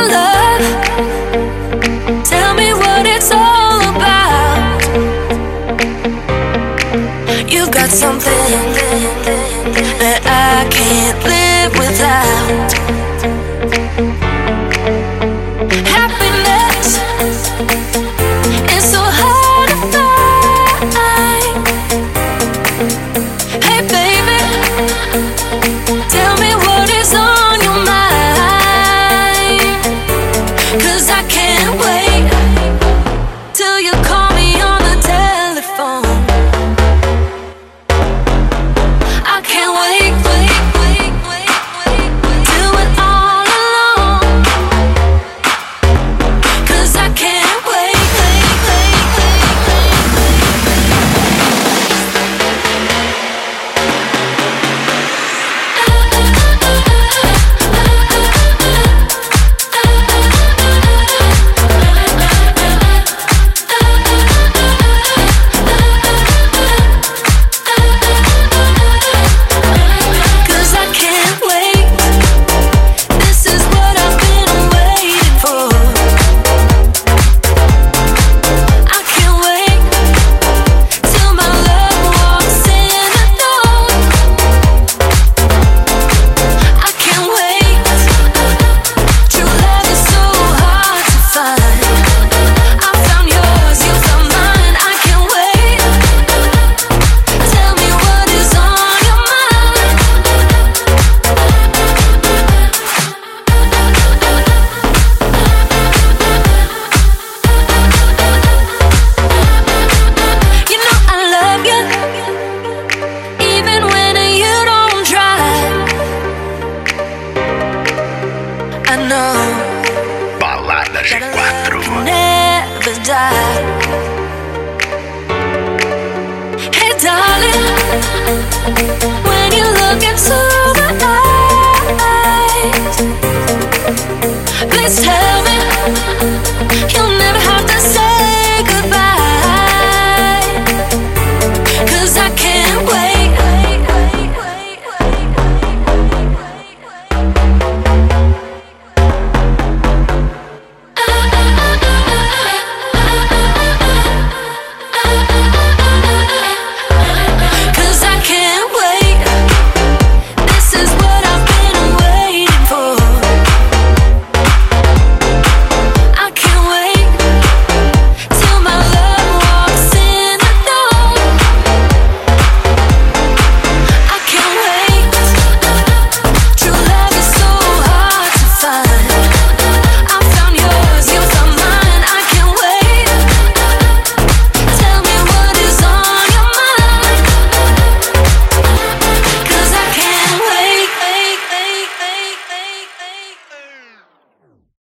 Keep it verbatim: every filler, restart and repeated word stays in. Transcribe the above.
love. Tell me what it's all about. You've got something that I can't live without. Happiness is so hard to find. Hey baby, tell me what is on your mind. 'Cause I can't wait till you call me on the telephone. I can't wait, wait, wait, wait, wait, wait. Do it all alone. 'Cause I can't wait, wait, wait, wait, Cause I can't wait. This is what I've been waiting for. I can't wait till my love walks in the door. I can't wait. True love is so hard to find. I found yours, you found mine. I can't wait. Tell me what is on your mind. You know I love you, even when you don't try. I know Balada that G a quattro. love can never die. Hey darling, when you look into my eyes, please tell